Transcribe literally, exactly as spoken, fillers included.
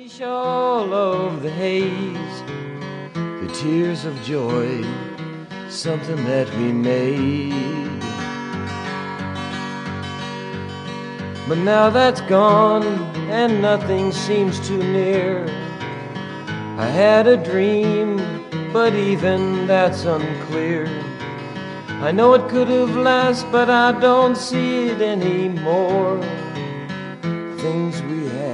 All of the haze, the tears of joy, something that we made. But now that's gone and nothing seems too near. I had a dream, but even that's unclear. I know it could have lasted, but I don't see it anymore. Things we had